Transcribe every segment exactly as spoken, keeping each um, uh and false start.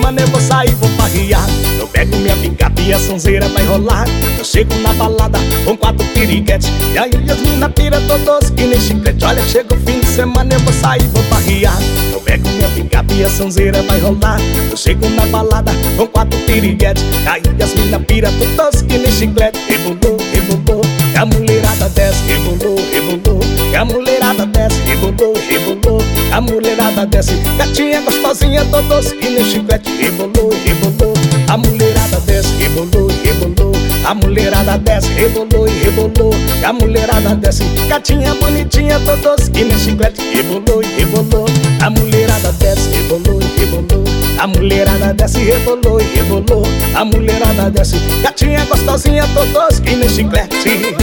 semana eu vou sair, vou farrear. Eu pego minha picape e a sonzeira vai rolar. Eu chego na balada com quatro piriguetes, e aí as mina pira todos que nem chiclete. Olha, chega o fim de semana eu vou sair, vou farrear. Eu pego minha picape e a sonzeira vai rolar. Eu chego na balada com quatro piriguetes, e aí as mina pira todos que nem chiclete. Rebolou, rebolou, e a mulherada desce. Rebolou, rebolou, e a mulherada desce. Rebolou, rebolou, a mulherada desce. Gatinha gostosinha, todos que nem chiclete. Rebolou, rebolou, a mulherada desce. Rebolou, rebolou, a mulherada desce. Rebolou e rebolou, a mulherada desce. Gatinha bonitinha, todos que nem chiclete. Rebolou e rebolou, a mulherada desce. Rebolou e rebolou, a mulherada desce. Rebolou e rebolou, a mulherada desce. Gatinha gostosinha, todos que nem chiclete.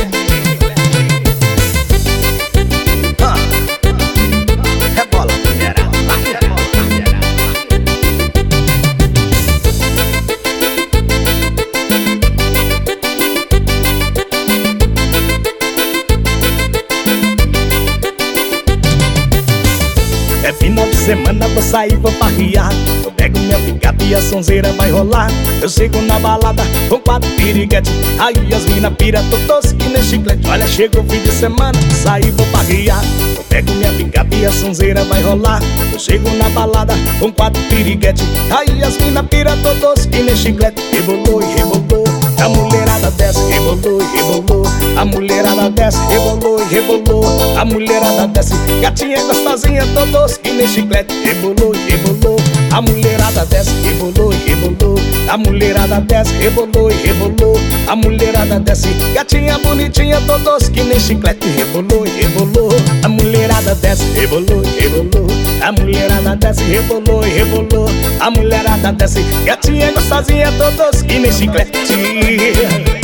É final de semana, vou sair, vou farrear. Eu pego minha picape e a sonzeira vai rolar. Eu chego na balada com quatro piriguetes, aí as mina pira todos que nem chiclete. Olha, chega o fim de semana, vou sair, vou farrear. Eu pego minha picape e a sonzeira vai rolar. Eu chego na balada com quatro piriguetes, aí as mina pira todos que nem chiclete. Rebolou e rebolou, a mulherada desce. Rebolou e rebolou, a mulherada desce. Rebolou e rebolou, a mulherada desce. Gatinha gostosinha, todos que nem chiclete. Rebolou e rebolou, a mulherada desce. Rebolou e rebolou, a mulherada desce. Rebolou e rebolou, a mulherada desce. Gatinha bonitinha, todos que nem chiclete. Rebolou e rebolou, a mulherada desce. Rebolou e rebolou, a mulherada desce. Rebolou e rebolou, a mulherada desce. Gatinha gostosinha, todos que nem chiclete.